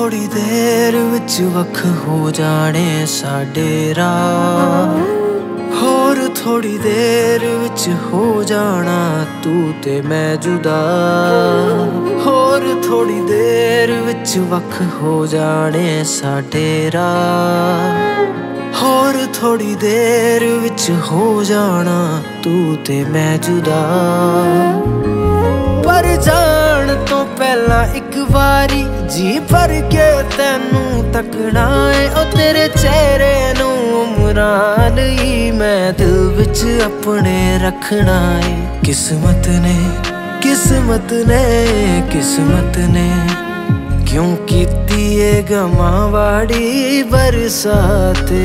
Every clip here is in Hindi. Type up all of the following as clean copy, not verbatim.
थोड़ी देर विच वख हो जाने साडे राह, होर थोड़ी देर विच हो जाना तू ते मैं जुदा, होर थोड़ी देर विच वख हो जाने साडे राह, होर थोड़ी देर विच हो जाना तू ते मैं जुदा। पर जान तो पहला एक वारी जी भर के तैनू तकना है, ओ तेरे चेहरे नू उमरां लई मैं दिल विच अपने रखना है। किस्मत ने किस्मत ने किस्मत ने क्यों कीती ए गमां वाड़ी बरसाते।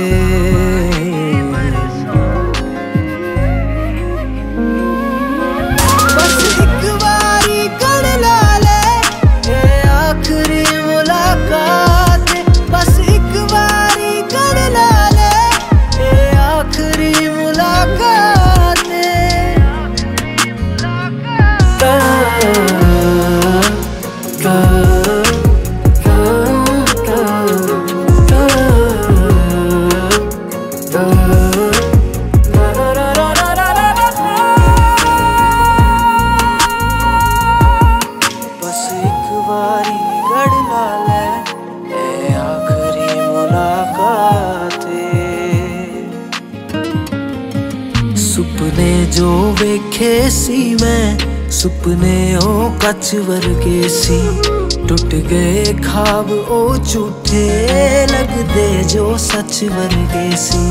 बस एक बारी कर ला ले ए आखिरी मुलाकात, बस एक बारी कर ला ले ए आखिरी मुलाकात। सुपने जो वेखे सी मैं सुपने ओ कच वर्गे सी, टुट गए ख्वाब ओ झूठे लगदे जो सच वर्गे सी।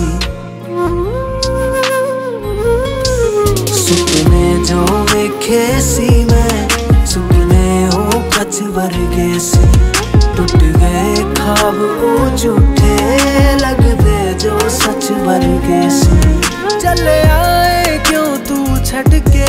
सुपने जो वेखे सी मैं सुपने ओ कच वर्गे सी, टुट गए ख्वाब ओ झूठे लगदे जो सच वर्गे सी। चले आए क्यों तू छड़ के,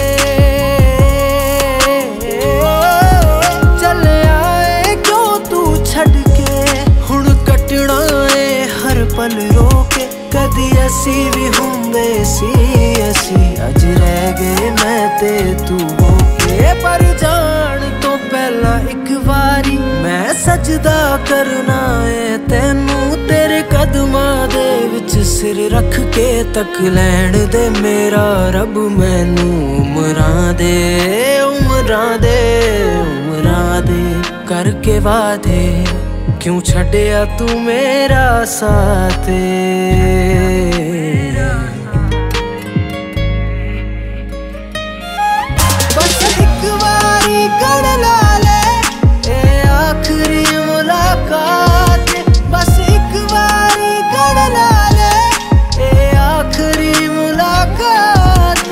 चले आए क्यों तू छड़ के, हुण कटना है हर पल रोके। कदी असी भी हुंदे सी असी, अज रह गए मैं ते तू होके। पर जान तो पहला एक वारी मैं सजदा करना है तैनू, तेरे कदमां दे विच सिर रख के तक लैण दे मेरा रब मैनू। उमरां दे उमरां दे उमरां दे करके वादे, क्यों छड्डिया तू मेरा साथ। बस एक बारी कर ला ले ए आखिरी मुलाकात, बस एक बारी कर ला ले ए आखिरी मुलाकात।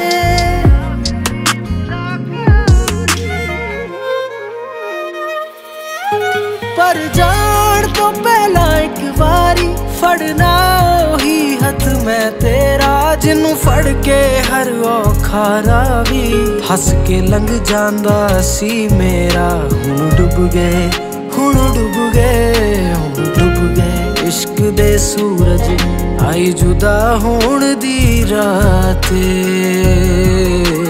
पर जान तो पहला एक बारी फड़ना ओही हथ मैं तेरा, जिन्नू फड़ के हर औखा रावी हस के लंघ जांदा सी मेरा। हुण डुब गए हुण डुब गए हुण डुब गए इश्क दे सूरज आई जुदा होण दी रात।